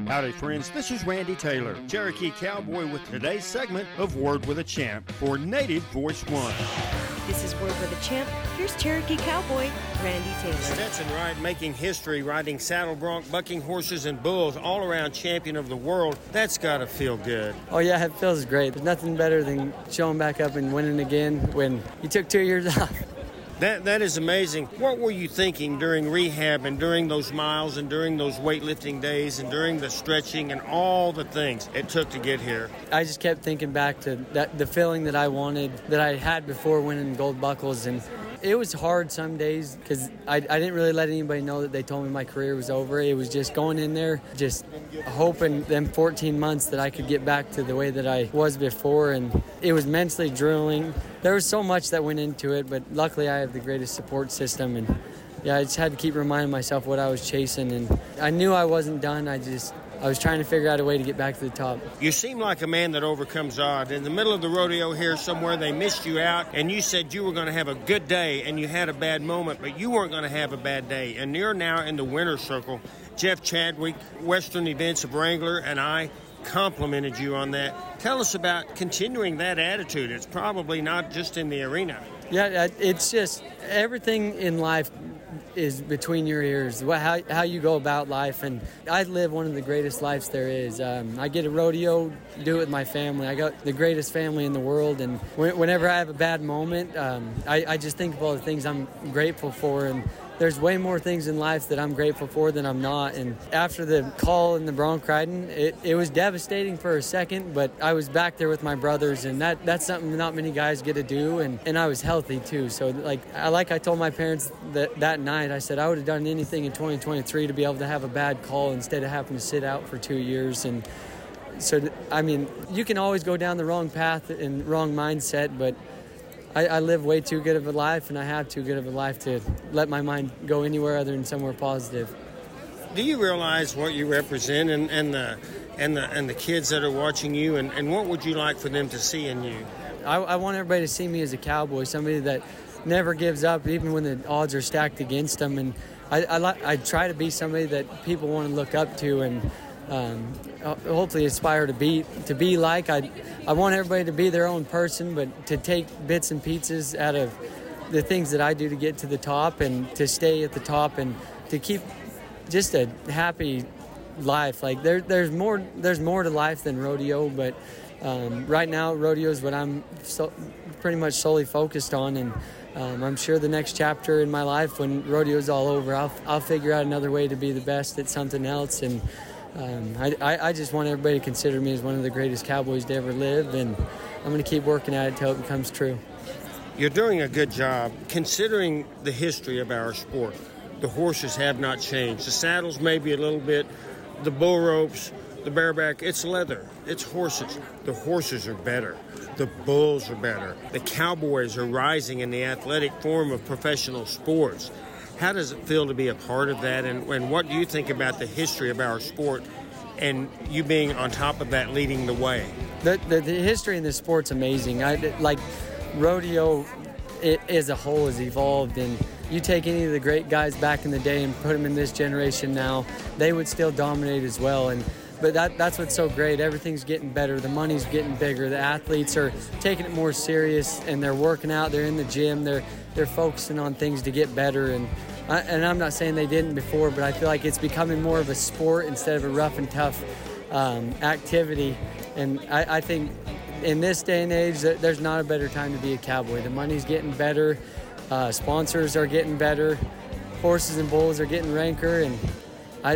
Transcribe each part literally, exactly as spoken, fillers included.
Howdy, friends. This is Randy Taylor, Cherokee Cowboy, with today's segment of Word with a Champ for Native Voice One. This is Word with a Champ. Here's Cherokee Cowboy, Randy Taylor. Stetson Wright making history, riding saddle bronc, bucking horses and bulls, all-around champion of the world. That's got to feel good. Oh, yeah, it feels great. There's nothing better than showing back up and winning again when you took two years off. That That is amazing. What were you thinking during rehab and during those miles and during those weightlifting days and during the stretching and all the things it took to get here? I just kept thinking back to that the feeling that I wanted, that I had before winning gold buckles. And it was hard some days because I, I didn't really let anybody know that they told me my career was over. It was just going in there, just hoping them fourteen months that I could get back to the way that I was before. And it was mentally drilling. There was so much that went into it, but luckily I have the greatest support system. And yeah, I just had to keep reminding myself what I was chasing. And I knew I wasn't done. I just... I was trying to figure out a way to get back to the top. You seem like a man that overcomes odds. In the middle of the rodeo here somewhere, they missed you out, and you said you were going to have a good day, and you had a bad moment, but you weren't going to have a bad day. And you're now in the winner's circle. Jeff Chadwick, Western Events of Wrangler, and I complimented you on that. Tell us about continuing that attitude. It's probably not just in the arena. Yeah, it's just everything in life is between your ears, how how you go about life. And I live one of the greatest lives there is. Um, I get a rodeo, do it with my family. I got the greatest family in the world, and whenever I have a bad moment, um, I, I just think of all the things I'm grateful for. And there's way more things in life that I'm grateful for than I'm not. And after the call and the bronc riding, it, it was devastating for a second, but I was back there with my brothers, and that that's something not many guys get to do. And, and I was healthy too. So like I like I told my parents that, that night, I said I would have done anything in twenty twenty-three to be able to have a bad call instead of having to sit out for two years. And so, I mean, you can always go down the wrong path and wrong mindset, but I, I live way too good of a life, and I have too good of a life to let my mind go anywhere other than somewhere positive. Do you realize what you represent and, and the and the and the kids that are watching you, and, and what would you like for them to see in you? I, I want everybody to see me as a cowboy, somebody that never gives up, even when the odds are stacked against them. And I, I, li- I try to be somebody that people want to look up to and um, hopefully aspire to be to be like. I I want everybody to be their own person, but to take bits and pieces out of the things that I do to get to the top and to stay at the top and to keep just a happy life. Like there there's more there's more to life than rodeo, but um, right now rodeo is what I'm so, pretty much solely focused on. And um, I'm sure the next chapter in my life, when rodeo's all over, I'll I'll figure out another way to be the best at something else. And Um, I, I just want everybody to consider me as one of the greatest cowboys to ever live, and I'm going to keep working at it till it becomes true. You're doing a good job considering the history of our sport. The horses have not changed. The saddles maybe a little bit, the bull ropes, the bareback, it's leather, it's horses. The horses are better. The bulls are better. The cowboys are rising in the athletic form of professional sports. How does it feel to be a part of that, and, and what do you think about the history of our sport and you being on top of that, leading the way? The, the, the history in this sport's amazing. I, like rodeo it, as a whole has evolved, and you take any of the great guys back in the day and put them in this generation now, they would still dominate as well. And But that, that's what's so great. Everything's getting better. The money's getting bigger. The athletes are taking it more serious, and they're working out. They're in the gym. They're they're focusing on things to get better. And I, and I'm not saying they didn't before, but I feel like it's becoming more of a sport instead of a rough and tough um, activity. And I, I think in this day and age, there's not a better time to be a cowboy. The money's getting better. Uh, sponsors are getting better. Horses and bulls are getting ranker, and I.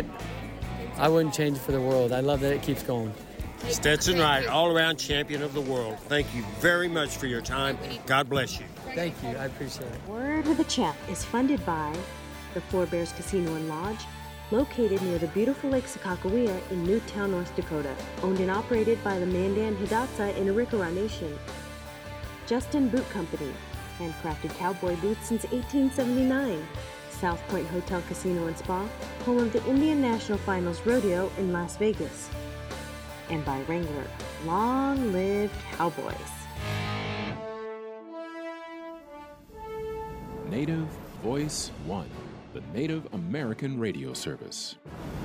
I wouldn't change it for the world. I love that it keeps going. Stetson Wright, all-around champion of the world. Thank you very much for your time. God bless you. Thank you. I appreciate it. Word with a Champ is funded by the Four Bears Casino and Lodge, located near the beautiful Lake Sakakawea in Newtown, North Dakota. Owned and operated by the Mandan Hidatsa in Arikara Nation. Justin Boot Company, handcrafted cowboy boots since eighteen seventy-nine. South Point Hotel Casino and Spa, home of the Indian National Finals Rodeo in Las Vegas. And by Wrangler, long live cowboys. Native Voice One, the Native American radio service.